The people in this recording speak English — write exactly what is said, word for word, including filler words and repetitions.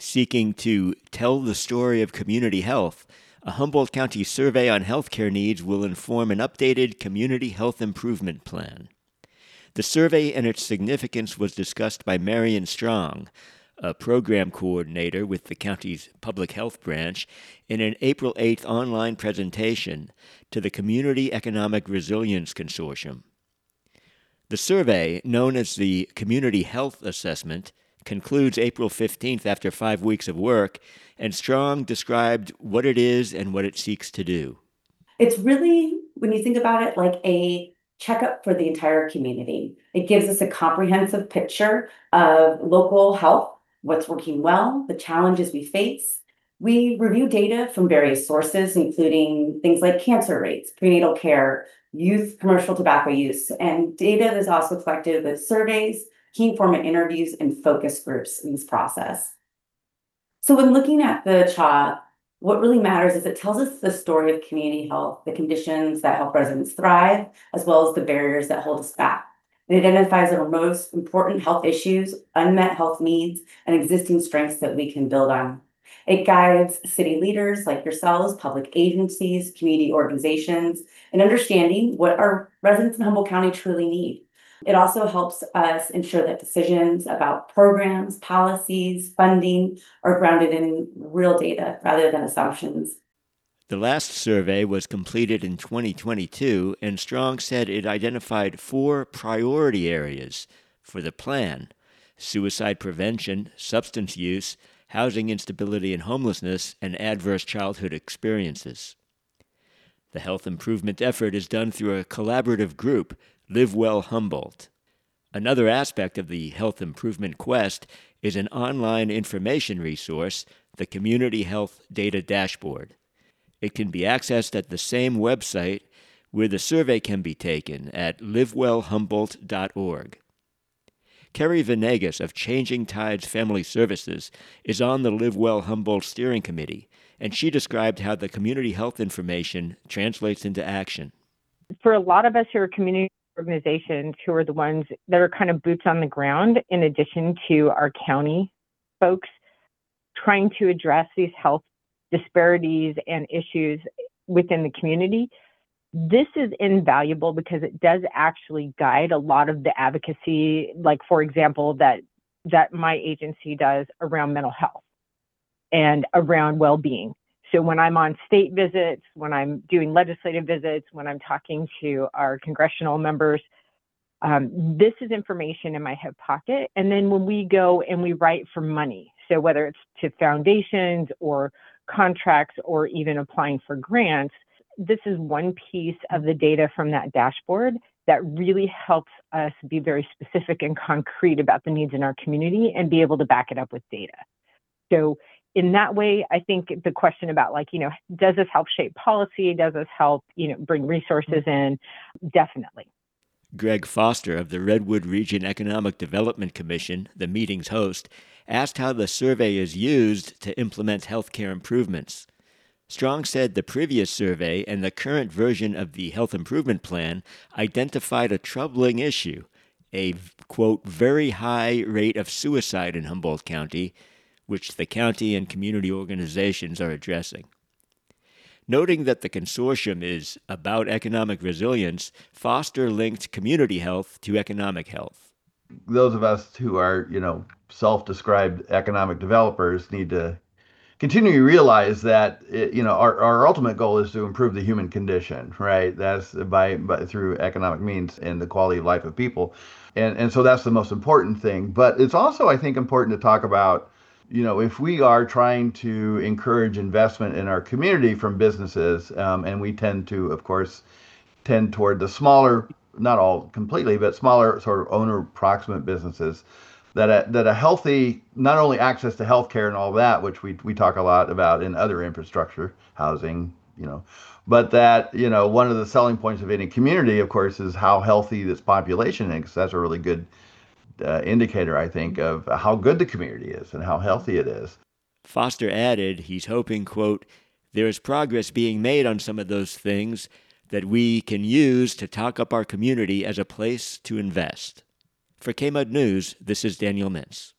seeking to tell the story of community health. A Humboldt County survey on healthcare needs will inform an updated community health improvement plan. The survey and its significance was discussed by Marion Strong, a program coordinator with the county's public health branch, in an April eighth online presentation to the Community Economic Resilience Consortium. The survey, known as the Community Health Assessment, concludes April fifteenth after five weeks of work, and Strong described what it is and what it seeks to do. It's really, when you think about it, like a checkup for the entire community. It gives us a comprehensive picture of local health, what's working well, the challenges we face. We review data from various sources, including things like cancer rates, prenatal care, youth commercial tobacco use, and data that is also collected with surveys, key informant interviews, and focus groups in this process. So when looking at the C H A, what really matters is it tells us the story of community health, the conditions that help residents thrive, as well as the barriers that hold us back. It identifies our most important health issues, unmet health needs, and existing strengths that we can build on. It guides city leaders like yourselves, public agencies, community organizations, in understanding what our residents in Humboldt County truly need. It also helps us ensure that decisions about programs, policies, funding are grounded in real data rather than assumptions. The last survey was completed in twenty twenty-two, and Strong said it identified four priority areas for the plan: suicide prevention, substance use, housing instability and homelessness, and adverse childhood experiences. The health improvement effort is done through a collaborative group, Live Well Humboldt. Another aspect of the health improvement quest is an online information resource, the Community Health Data Dashboard. It can be accessed at the same website where the survey can be taken at live well humboldt dot org. Kerry Venegas of Changing Tides Family Services is on the Live Well Humboldt Steering Committee, and she described how the community health information translates into action. For a lot of us who are community organizations, who are the ones that are kind of boots on the ground, in addition to our county folks, trying to address these health disparities and issues within the community, this is invaluable because it does actually guide a lot of the advocacy, like, for example, that that my agency does around mental health and around well-being. So when I'm on state visits, when I'm doing legislative visits, when I'm talking to our congressional members, um, this is information in my hip pocket. And then when we go and we write for money, so whether it's to foundations or contracts or even applying for grants, this is one piece of the data from that dashboard that really helps us be very specific and concrete about the needs in our community and be able to back it up with data. So in that way, I think the question about, like, you know, does this help shape policy? Does this help, you know, bring resources in? Definitely. Greg Foster of the Redwood Region Economic Development Commission, the meeting's host, asked how the survey is used to implement healthcare improvements. Strong said the previous survey and the current version of the Health Improvement Plan identified a troubling issue, a, quote, very high rate of suicide in Humboldt County, which the county and community organizations are addressing. Noting that the consortium is about economic resilience, Foster linked community health to economic health. Those of us who are, you know, self-described economic developers need to continue to realize that, you know, our, our ultimate goal is to improve the human condition, right? That's by, by through economic means and the quality of life of people. And, and so that's the most important thing. But it's also, I think, important to talk about, you know, if we are trying to encourage investment in our community from businesses, um, and we tend to, of course, tend toward the smaller, not all completely, but smaller sort of owner proximate businesses, that a, that a healthy, not only access to healthcare and all that, which we we talk a lot about in other infrastructure, housing, you know, but that, you know, one of the selling points of any community, of course, is how healthy this population is. That's a really good uh, indicator, I think, of how good the community is and how healthy it is. Foster added he's hoping, quote, there is progress being made on some of those things that we can use to talk up our community as a place to invest. For K M U D News, this is Daniel Mintz.